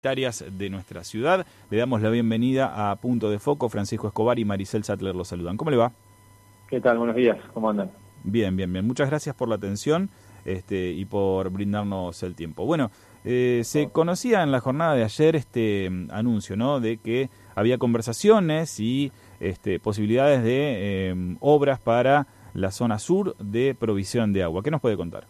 de nuestra ciudad. Le damos la bienvenida a Punto de Foco. Francisco Escobar y Maricel Sattler los saludan. ¿Cómo le va? ¿Qué tal? Buenos días. ¿Cómo andan? Bien. Muchas gracias por la atención y por brindarnos el tiempo. Bueno, se conocía en la jornada de ayer este anuncio, ¿no? De que había conversaciones y posibilidades de obras para la zona sur de provisión de agua. ¿Qué nos puede contar?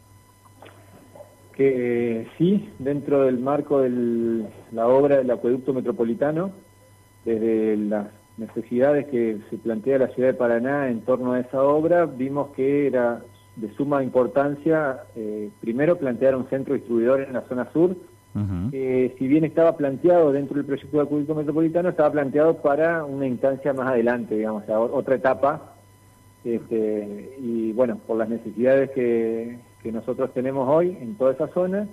Que sí, dentro del marco de la obra del acueducto metropolitano, desde las necesidades que se plantea la ciudad de Paraná en torno a esa obra, vimos que era de suma importancia, primero, plantear un centro distribuidor en la zona sur. Si bien estaba planteado dentro del proyecto de acueducto metropolitano, estaba planteado para una instancia más adelante, digamos, otra etapa. Y bueno, por las necesidades que nosotros tenemos hoy en toda esa zona,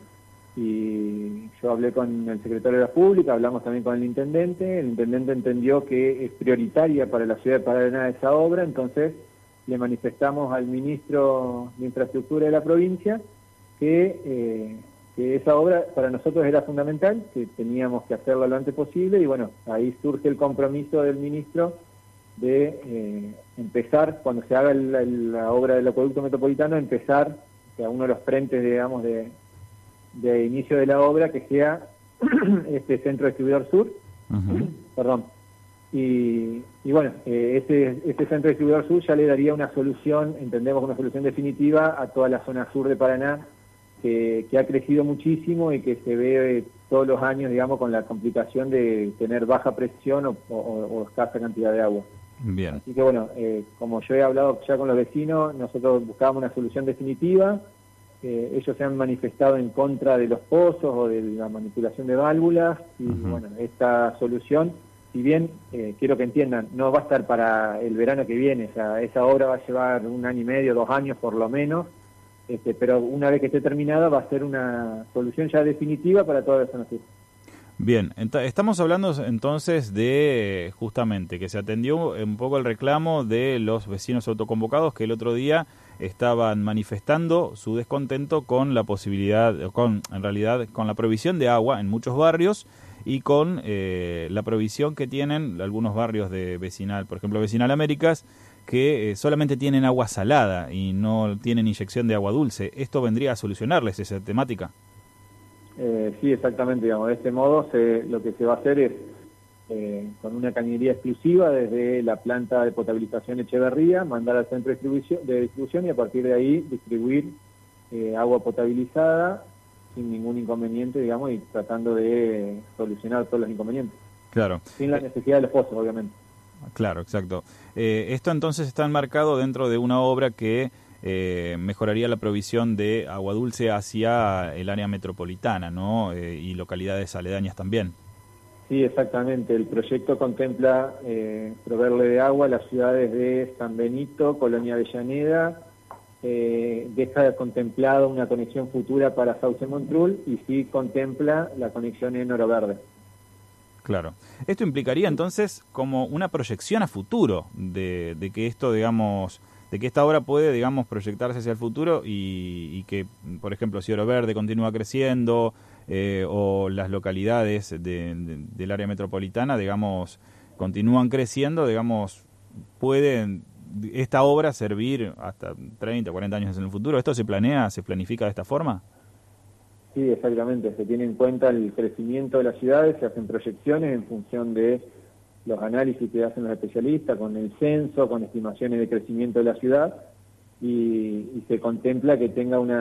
y yo hablé con el secretario de la Pública, hablamos también con el intendente entendió que es prioritaria para la ciudad de Paraná esa obra, entonces le manifestamos al ministro de Infraestructura de la provincia que esa obra para nosotros era fundamental, que teníamos que hacerla lo antes posible, y bueno, ahí surge el compromiso del ministro de empezar, cuando se haga la obra del acueducto metropolitano, empezar, o sea, uno de los frentes, digamos, de inicio de la obra, que sea este centro distribuidor sur, perdón, y bueno, ese centro distribuidor sur ya le daría una solución, entendemos una solución definitiva a toda la zona sur de Paraná, que ha crecido muchísimo y que se ve todos los años, digamos, con la complicación de tener baja presión o escasa cantidad de agua. Bien. Así que bueno, como yo he hablado ya con los vecinos, nosotros buscábamos una solución definitiva. Ellos se han manifestado en contra de los pozos o de la manipulación de válvulas, y bueno, esta solución, si bien quiero que entiendan, no va a estar para el verano que viene, o sea, esa obra va a llevar 1 año y medio, 2 años por lo menos, pero una vez que esté terminada va a ser una solución ya definitiva para toda la zona sur. Bien, estamos hablando entonces de justamente que se atendió un poco el reclamo de los vecinos autoconvocados que el otro día estaban manifestando su descontento con la posibilidad, en realidad con la provisión de agua en muchos barrios y con la provisión que tienen algunos barrios de Vecinal, por ejemplo Vecinal Américas, que solamente tienen agua salada y no tienen inyección de agua dulce. ¿Esto vendría a solucionarles esa temática? Sí, exactamente, digamos, de este modo lo que se va a hacer es con una cañería exclusiva desde la planta de potabilización Echeverría, mandar al centro de distribución y a partir de ahí distribuir agua potabilizada sin ningún inconveniente, digamos, y tratando de solucionar todos los inconvenientes. Claro. Sin la necesidad de los pozos, obviamente. Claro, exacto. Esto entonces está enmarcado dentro de una obra que mejoraría la provisión de agua dulce hacia el área metropolitana, ¿no? Y localidades aledañas también. Sí, exactamente. El proyecto contempla proveerle de agua a las ciudades de San Benito, Colonia Avellaneda, deja contemplado una conexión futura para Sauce Montrul y sí contempla la conexión en Oro Verde. Claro. Esto implicaría entonces como una proyección a futuro de que esto, digamos, de que esta obra puede, digamos, proyectarse hacia el futuro y que, por ejemplo, si Oro Verde continúa creciendo o las localidades del área metropolitana, digamos, continúan creciendo, digamos, pueden esta obra servir hasta 30, 40 años en el futuro. ¿Esto se planifica de esta forma? Sí, exactamente. Se tiene en cuenta el crecimiento de las ciudades, se hacen proyecciones en función de los análisis que hacen los especialistas, con el censo, con estimaciones de crecimiento de la ciudad, y se contempla que tenga un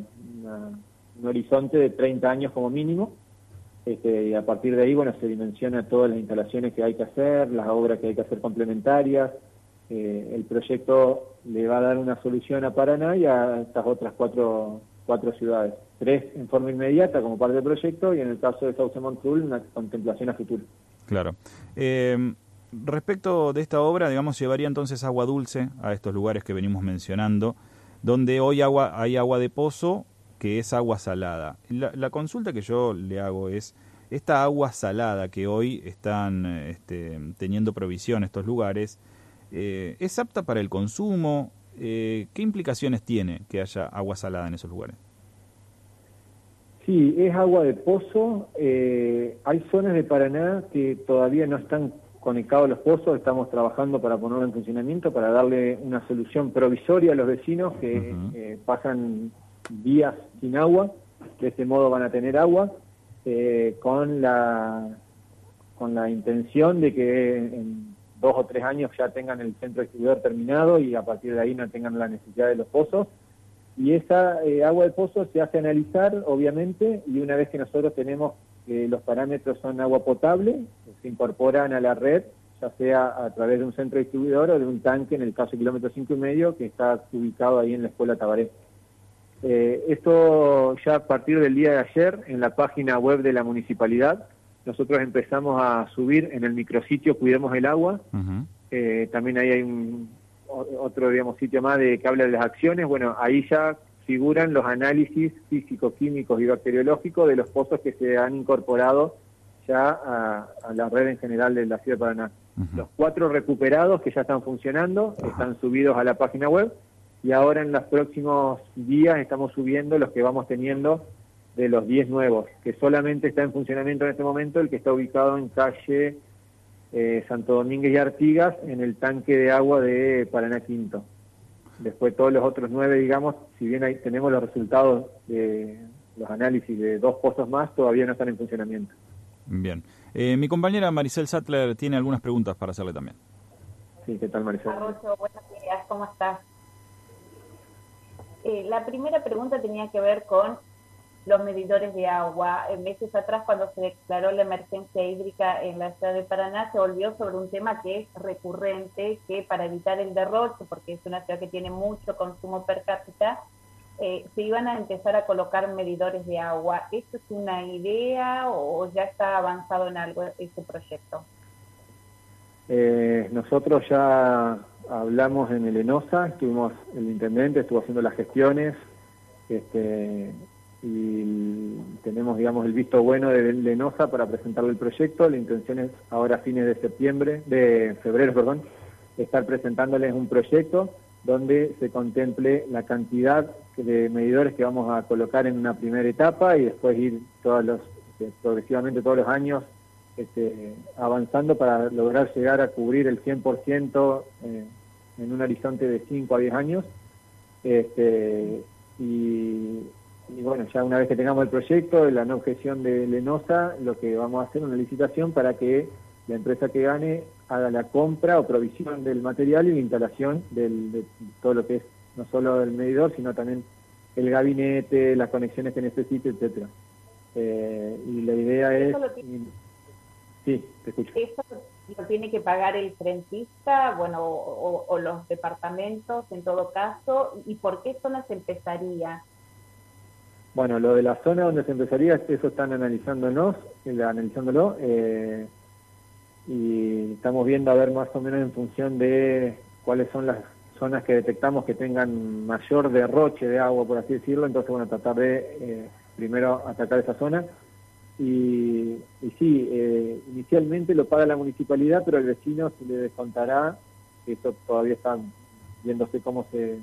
horizonte de 30 años como mínimo, y a partir de ahí, bueno, se dimensiona todas las instalaciones que hay que hacer, las obras que hay que hacer complementarias. El proyecto le va a dar una solución a Paraná y a estas otras cuatro ciudades. 3 en forma inmediata como parte del proyecto y en el caso de Sauce Montrul una contemplación a futuro. Claro. Respecto de esta obra, digamos, llevaría entonces agua dulce a estos lugares que venimos mencionando, donde hoy hay agua de pozo que es agua salada. La consulta que yo le hago es, esta agua salada que hoy están teniendo provisión estos lugares, ¿es apta para el consumo? ¿Qué implicaciones tiene que haya agua salada en esos lugares? Sí, es agua de pozo. Hay zonas de Paraná que todavía no están conectados los pozos. Estamos trabajando para ponerlo en funcionamiento, para darle una solución provisoria a los vecinos que pasan días sin agua. De este modo van a tener agua, con la intención de que en 2 o 3 años ya tengan el centro distribuidor terminado y a partir de ahí no tengan la necesidad de los pozos. Y esa agua de pozo se hace analizar, obviamente, y una vez que nosotros tenemos que los parámetros son agua potable, se incorporan a la red, ya sea a través de un centro distribuidor o de un tanque, en el caso de kilómetro 5,5, que está ubicado ahí en la Escuela Tabaré. Esto ya a partir del día de ayer, en la página web de la municipalidad, nosotros empezamos a subir en el micrositio Cuidemos el Agua. También ahí hay otro, digamos, sitio más que habla de las acciones. Bueno, ahí ya figuran los análisis físico-químicos y bacteriológicos de los pozos que se han incorporado ya a la red en general de la ciudad de Paraná. Los 4 recuperados que ya están funcionando están subidos a la página web, y ahora en los próximos días estamos subiendo los que vamos teniendo de los 10 nuevos, que solamente está en funcionamiento en este momento el que está ubicado en calle Santo Domínguez y Artigas, en el tanque de agua de Paraná Quinto. Después todos los otros 9, digamos, si bien ahí tenemos los resultados de los análisis de 2 pozos más, todavía no están en funcionamiento. Bien. Mi compañera Maricel Sattler tiene algunas preguntas para hacerle también. Sí, ¿qué tal, Maricel? Arroyo, buenos días, ¿cómo estás? La primera pregunta tenía que ver con los medidores de agua. Meses atrás, cuando se declaró la emergencia hídrica en la ciudad de Paraná, se volvió sobre un tema que es recurrente, que para evitar el derroche, porque es una ciudad que tiene mucho consumo per cápita, se iban a empezar a colocar medidores de agua. ¿Esto es una idea o ya está avanzado en algo ese proyecto? Nosotros ya hablamos en el ENOSA, el intendente estuvo haciendo las gestiones, y tenemos, digamos, el visto bueno de ENOSA para presentarle el proyecto. La intención es ahora a fines de febrero, estar presentándoles un proyecto donde se contemple la cantidad de medidores que vamos a colocar en una primera etapa y después ir progresivamente todos los años avanzando para lograr llegar a cubrir el 100% en un horizonte de 5 a 10 años. Y bueno, ya una vez que tengamos el proyecto, la no objeción de Lenosa, lo que vamos a hacer es una licitación para que la empresa que gane haga la compra o provisión del material y la instalación de todo lo que es no solo el medidor, sino también el gabinete, las conexiones que necesite, etcétera. Y la idea es... Sí, te escucho. ¿Eso lo tiene que pagar el frentista, bueno, o los departamentos en todo caso? ¿Y por qué zona se empezaría? Bueno, lo de la zona donde se empezaría, eso están analizándolo, y estamos viendo a ver más o menos en función de cuáles son las zonas que detectamos que tengan mayor derroche de agua, por así decirlo. Entonces, bueno, tratar de primero atacar esa zona. Y sí, inicialmente lo paga la municipalidad, pero el vecino se le descontará, que eso todavía está viéndose cómo se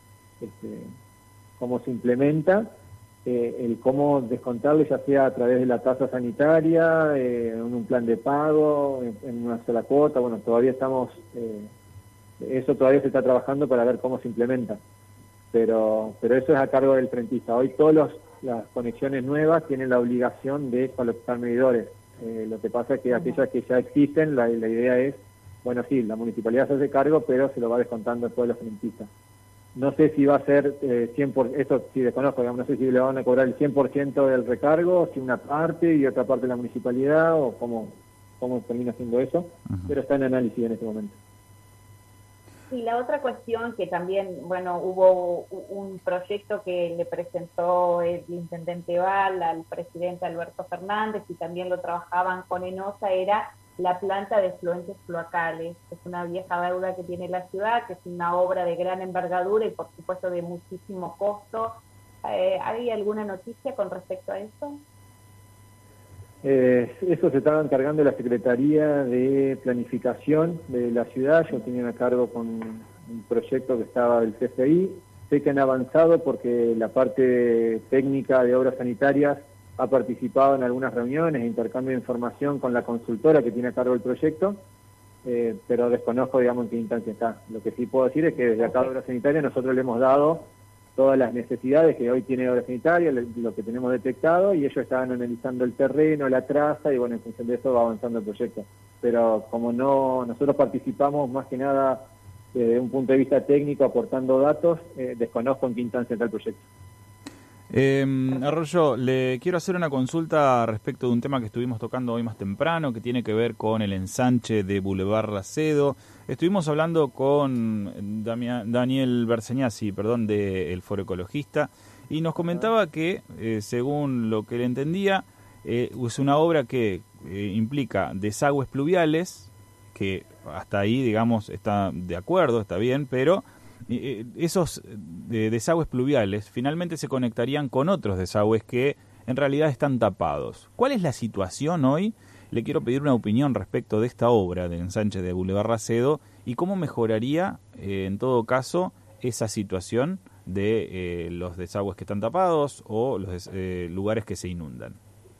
implementa, el cómo descontarle, ya sea a través de la tasa sanitaria, en un plan de pago, en una sola cuota. Bueno, todavía estamos, eso todavía se está trabajando para ver cómo se implementa, pero eso es a cargo del frentista. Hoy todas las conexiones nuevas tienen la obligación de colocar medidores. Lo que pasa es que aquellas que ya existen, la idea es, bueno, sí, la municipalidad se hace cargo, pero se lo va descontando a todos los frentistas. No sé si va a ser 100%, eso sí desconozco, digamos, no sé si le van a cobrar el 100% del recargo, si una parte y otra parte de la municipalidad, o cómo termina siendo eso, pero está en análisis en este momento. Y la otra cuestión que también, bueno, hubo un proyecto que le presentó el intendente Val al presidente Alberto Fernández, y también lo trabajaban con ENOSA, era la planta de efluentes cloacales. Es una vieja deuda que tiene la ciudad, que es una obra de gran envergadura y por supuesto de muchísimo costo. ¿Hay alguna noticia con respecto a eso? Eso se estaba encargando la Secretaría de Planificación de la ciudad. Yo tenía a cargo con un proyecto que estaba del CFI. Sé que han avanzado porque la parte técnica de obras sanitarias ha participado en algunas reuniones, intercambio de información con la consultora que tiene a cargo el proyecto, pero desconozco, digamos, en qué instancia está. Lo que sí puedo decir es que desde acá de Obra Sanitaria nosotros le hemos dado todas las necesidades que hoy tiene Obra Sanitaria, lo que tenemos detectado, y ellos estaban analizando el terreno, la traza, y bueno, en función de eso va avanzando el proyecto. Pero como nosotros participamos más que nada desde un punto de vista técnico, aportando datos, desconozco en qué instancia está el proyecto. Arroyo, le quiero hacer una consulta respecto de un tema que estuvimos tocando hoy más temprano, que tiene que ver con el ensanche de Boulevard Racedo. Estuvimos hablando con Daniel Berseñasi, de El Foro Ecologista, y nos comentaba que, según lo que él entendía, es una obra que implica desagües pluviales, que hasta ahí, digamos, está de acuerdo, está bien, pero esos desagües pluviales finalmente se conectarían con otros desagües que en realidad están tapados. ¿Cuál es la situación hoy? Le quiero pedir una opinión respecto de esta obra de ensanche de Boulevard Racedo y cómo mejoraría, en todo caso, esa situación de los desagües que están tapados o los lugares que se inundan.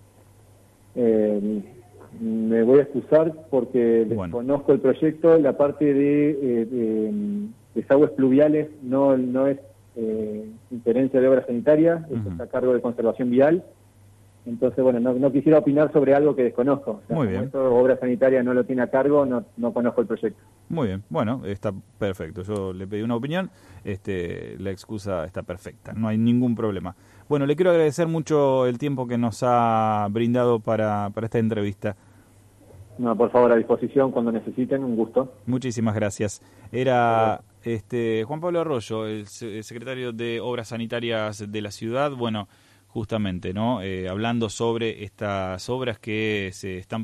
Me voy a excusar porque desconozco el proyecto. La parte de desagües pluviales no es injerencia de Obra Sanitaria, eso está a cargo de Conservación Vial. Entonces, bueno, no quisiera opinar sobre algo que desconozco. O sea, muy bien. Esto Obra Sanitaria no lo tiene a cargo, no conozco el proyecto. Muy bien, bueno, está perfecto. Yo le pedí una opinión, la excusa está perfecta, no hay ningún problema. Bueno, le quiero agradecer mucho el tiempo que nos ha brindado para esta entrevista. No, por favor, a disposición cuando necesiten, un gusto. Muchísimas gracias. Era Juan Pablo Arroyo, el secretario de Obras Sanitarias de la ciudad, bueno, justamente, ¿no? Hablando sobre estas obras que se están